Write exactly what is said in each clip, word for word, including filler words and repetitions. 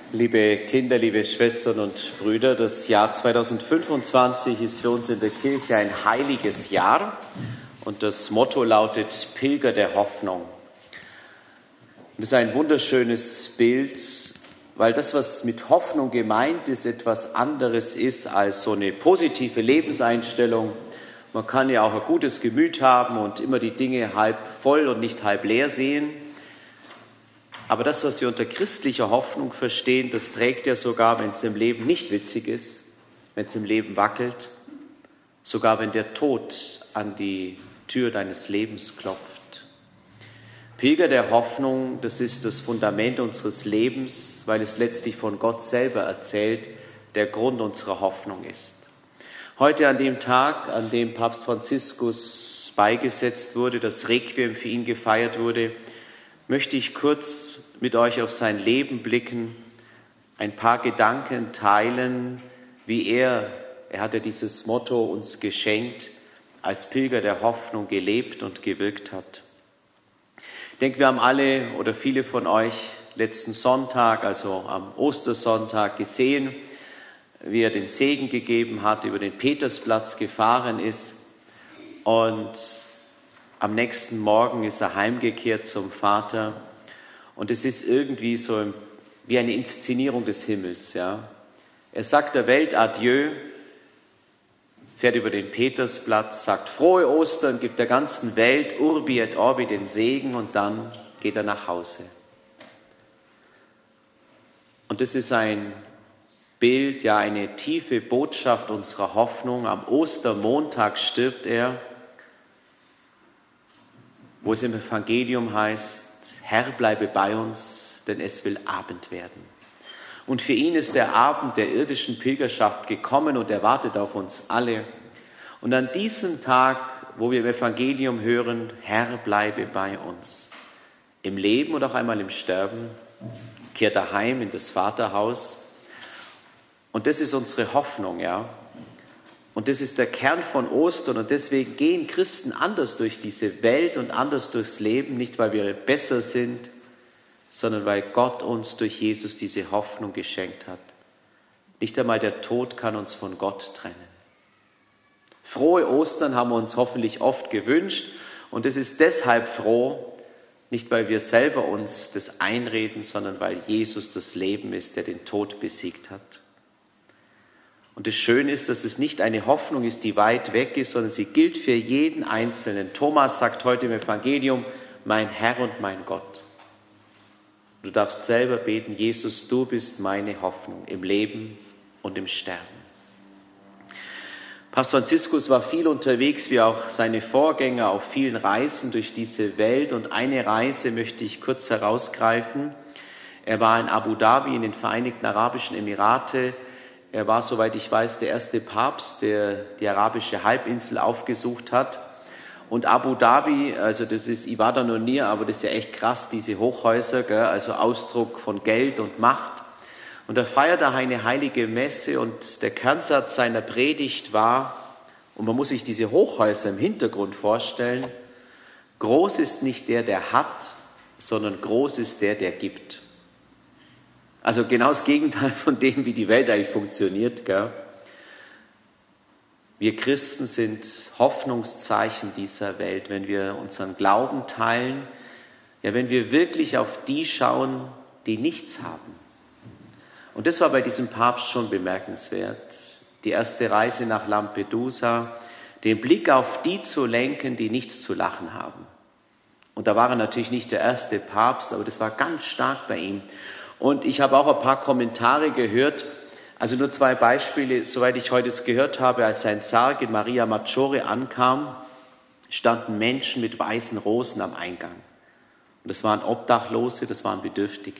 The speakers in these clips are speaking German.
Liebe Kinder, liebe Schwestern und Brüder, das Jahr zweitausendfünfundzwanzig ist für uns in der Kirche ein heiliges Jahr und das Motto lautet Pilger der Hoffnung. Das ist ein wunderschönes Bild, weil das, was mit Hoffnung gemeint ist, etwas anderes ist als so eine positive Lebenseinstellung. Man kann ja auch ein gutes Gemüt haben und immer die Dinge halb voll und nicht halb leer sehen. Aber das, was wir unter christlicher Hoffnung verstehen, das trägt ja sogar, wenn es im Leben nicht witzig ist, wenn es im Leben wackelt, sogar wenn der Tod an die Tür deines Lebens klopft. Pilger der Hoffnung, das ist das Fundament unseres Lebens, weil es letztlich von Gott selber erzählt, der Grund unserer Hoffnung ist. Heute an dem Tag, an dem Papst Franziskus beigesetzt wurde, das Requiem für ihn gefeiert wurde, möchte ich kurz mit euch auf sein Leben blicken, ein paar Gedanken teilen, wie er, er hat ja dieses Motto uns geschenkt, als Pilger der Hoffnung gelebt und gewirkt hat. Ich denke, wir haben alle oder viele von euch letzten Sonntag, also am Ostersonntag, gesehen, wie er den Segen gegeben hat, über den Petersplatz gefahren ist und am nächsten Morgen ist er heimgekehrt zum Vater und es ist irgendwie so wie eine Inszenierung des Himmels. Ja. Er sagt der Welt Adieu, fährt über den Petersplatz, sagt frohe Ostern, gibt der ganzen Welt Urbi et Orbi den Segen und dann geht er nach Hause. Und das ist ein Bild, ja eine tiefe Botschaft unserer Hoffnung. Am Ostermontag stirbt er, wo es im Evangelium heißt, Herr, bleibe bei uns, denn es will Abend werden. Und für ihn ist der Abend der irdischen Pilgerschaft gekommen und er wartet auf uns alle. Und an diesem Tag, wo wir im Evangelium hören, Herr, bleibe bei uns, im Leben und auch einmal im Sterben, kehrt er heim in das Vaterhaus. Und das ist unsere Hoffnung, ja. Und das ist der Kern von Ostern und deswegen gehen Christen anders durch diese Welt und anders durchs Leben, nicht weil wir besser sind, sondern weil Gott uns durch Jesus diese Hoffnung geschenkt hat. Nicht einmal der Tod kann uns von Gott trennen. Frohe Ostern haben wir uns hoffentlich oft gewünscht und es ist deshalb froh, nicht weil wir selber uns das einreden, sondern weil Jesus das Leben ist, der den Tod besiegt hat. Und das Schöne ist, dass es nicht eine Hoffnung ist, die weit weg ist, sondern sie gilt für jeden Einzelnen. Thomas sagt heute im Evangelium, mein Herr und mein Gott. Du darfst selber beten, Jesus, du bist meine Hoffnung im Leben und im Sterben. Papst Franziskus war viel unterwegs, wie auch seine Vorgänger, auf vielen Reisen durch diese Welt. Und eine Reise möchte ich kurz herausgreifen. Er war in Abu Dhabi, in den Vereinigten Arabischen Emirate. Er war, soweit ich weiß, der erste Papst, der die arabische Halbinsel aufgesucht hat. Und Abu Dhabi, also das ist, ich war da noch nie, aber das ist ja echt krass, diese Hochhäuser, gell, also Ausdruck von Geld und Macht. Und er feiert da eine heilige Messe und der Kernsatz seiner Predigt war, und man muss sich diese Hochhäuser im Hintergrund vorstellen, groß ist nicht der, der hat, sondern groß ist der, der gibt. Also genau das Gegenteil von dem, wie die Welt eigentlich funktioniert. Gell? Wir Christen sind Hoffnungszeichen dieser Welt, wenn wir unseren Glauben teilen, ja, wenn wir wirklich auf die schauen, die nichts haben. Und das war bei diesem Papst schon bemerkenswert. Die erste Reise nach Lampedusa, den Blick auf die zu lenken, die nichts zu lachen haben. Und da war er natürlich nicht der erste Papst, aber das war ganz stark bei ihm. Und ich habe auch ein paar Kommentare gehört, also nur zwei Beispiele, soweit ich heute jetzt gehört habe, als sein Sarg in Maria Maggiore ankam, standen Menschen mit weißen Rosen am Eingang. Und das waren Obdachlose, das waren Bedürftige.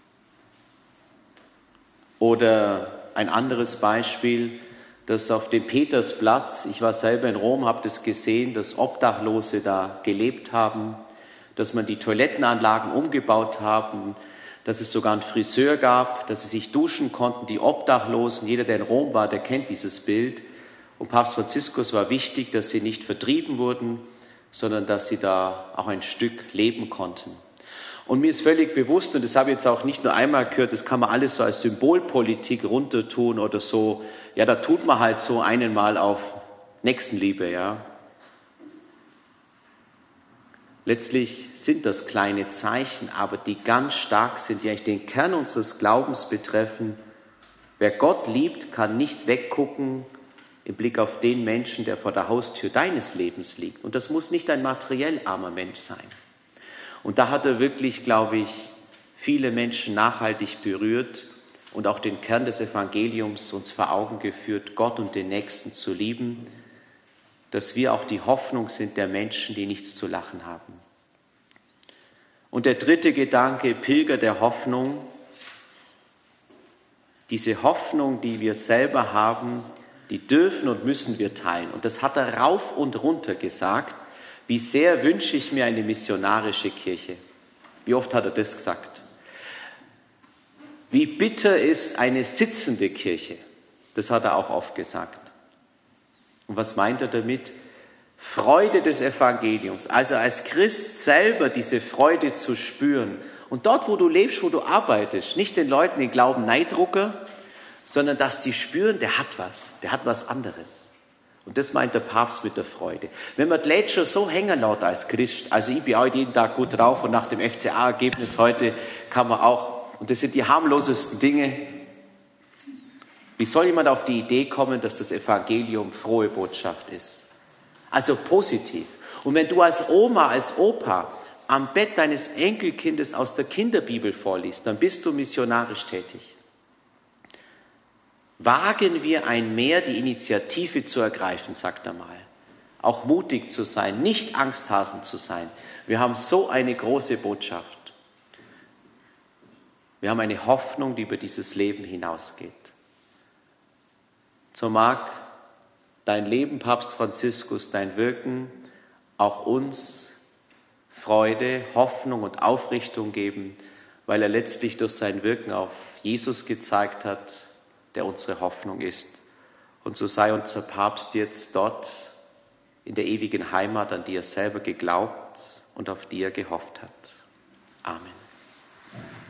Oder ein anderes Beispiel, dass auf dem Petersplatz, ich war selber in Rom, habe das gesehen, dass Obdachlose da gelebt haben, dass man die Toilettenanlagen umgebaut haben, dass es sogar einen Friseur gab, dass sie sich duschen konnten, die Obdachlosen. Jeder, der in Rom war, der kennt dieses Bild. Und Papst Franziskus war wichtig, dass sie nicht vertrieben wurden, sondern dass sie da auch ein Stück leben konnten. Und mir ist völlig bewusst, und das habe ich jetzt auch nicht nur einmal gehört, das kann man alles so als Symbolpolitik runtertun oder so, ja, da tut man halt so einen Mal auf Nächstenliebe, ja. Letztlich sind das kleine Zeichen, aber die ganz stark sind, die eigentlich den Kern unseres Glaubens betreffen. Wer Gott liebt, kann nicht weggucken im Blick auf den Menschen, der vor der Haustür deines Lebens liegt. Und das muss nicht ein materiell armer Mensch sein. Und da hat er wirklich, glaube ich, viele Menschen nachhaltig berührt und auch den Kern des Evangeliums uns vor Augen geführt, Gott und den Nächsten zu lieben, dass wir auch die Hoffnung sind der Menschen, die nichts zu lachen haben. Und der dritte Gedanke, Pilger der Hoffnung, diese Hoffnung, die wir selber haben, die dürfen und müssen wir teilen. Und das hat er rauf und runter gesagt. Wie sehr wünsche ich mir eine missionarische Kirche. Wie oft hat er das gesagt? Wie bitter ist eine sitzende Kirche. Das hat er auch oft gesagt. Und was meint er damit? Freude des Evangeliums. Also als Christ selber diese Freude zu spüren. Und dort, wo du lebst, wo du arbeitest, nicht den Leuten den Glauben neidrucken, sondern dass die spüren, der hat was. Der hat was anderes. Und das meint der Papst mit der Freude. Wenn man die Lätscher so hängen lässt als Christ, also ich bin auch jeden Tag gut drauf und nach dem F C A-Ergebnis heute kann man auch, und das sind die harmlosesten Dinge, wie soll jemand auf die Idee kommen, dass das Evangelium frohe Botschaft ist? Also positiv. Und wenn du als Oma, als Opa am Bett deines Enkelkindes aus der Kinderbibel vorliest, dann bist du missionarisch tätig. Wagen wir einmal die Initiative zu ergreifen, sagt er mal. Auch mutig zu sein, nicht Angsthasen zu sein. Wir haben so eine große Botschaft. Wir haben eine Hoffnung, die über dieses Leben hinausgeht. So mag dein Leben, Papst Franziskus, dein Wirken auch uns Freude, Hoffnung und Aufrichtung geben, weil er letztlich durch sein Wirken auf Jesus gezeigt hat, der unsere Hoffnung ist. Und so sei unser Papst jetzt dort in der ewigen Heimat, an die er selber geglaubt und auf die er gehofft hat. Amen.